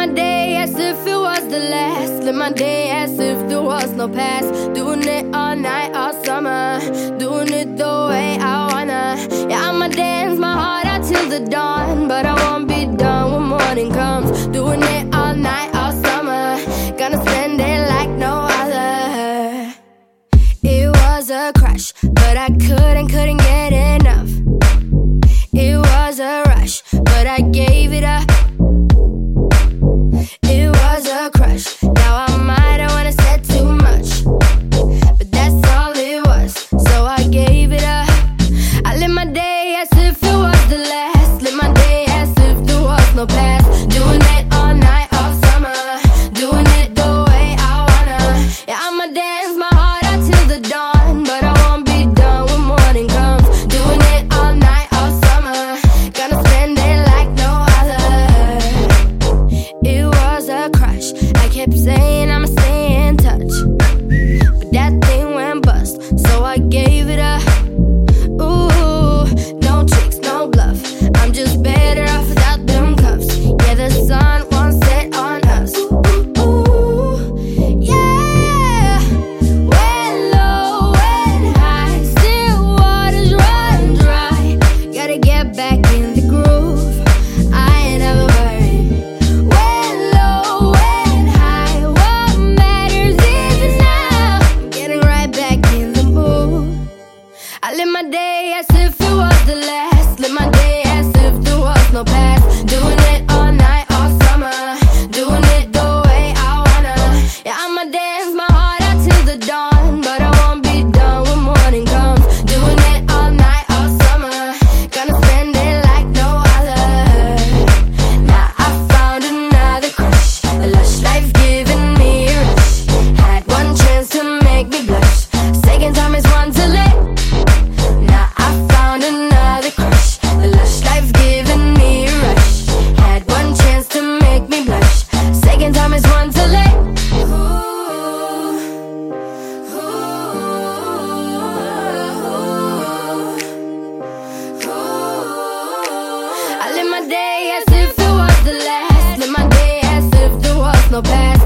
day as if it was the last. Live my day as if there was no past. Doing it all night, all summer. Doing it the way I wanna. Yeah, I'ma dance my heart out till the dawn, but I won't be done when morning comes. Doing it all night, all summer. Gonna spend it like no other. It was a crush, but I couldn't get enough. It was a rush, but I gave it up. It was a crush, now I might have wanna said too much, but that's all it was, so I gave it up. I live my day as if it was the last. Live my day as if there was no past. Doing it all night, all summer. Doing it the way I wanna. Yeah, I'ma dance my heart out till the dawn, but I won't be done when morning comes. Doing it all night, all summer. Gonna spend it like no other. It was a crush, I kept saying I'ma stay in touch, but that thing went bust, so I gave it up. Ooh, no tricks, no bluff, I'm just better off without them cuffs. Yeah, the sun won't set on us. Ooh, yeah. When low, when high, still waters run dry. Gotta get back in the groove, I ain't never worried. When low, when high, what matters is now. I'm getting right back in the mood. I live my day as if it was the last. Live my day as if there was no past. Doing it all night, all summer. Doing it the way I wanna. Yeah, I'ma dance my heart out till the dawn, but I won't be done when morning comes. Doing it all night, all summer. Gonna spend it like no other. Now I found another crush, a lush life giving me a rush. Had one chance to make me blush. Second time is one too late. Now I found another crush, a lush life giving me a rush. Had one chance to make me blush. Second time is one too late. I live my day as if it was the last. Live my day as if there was no past.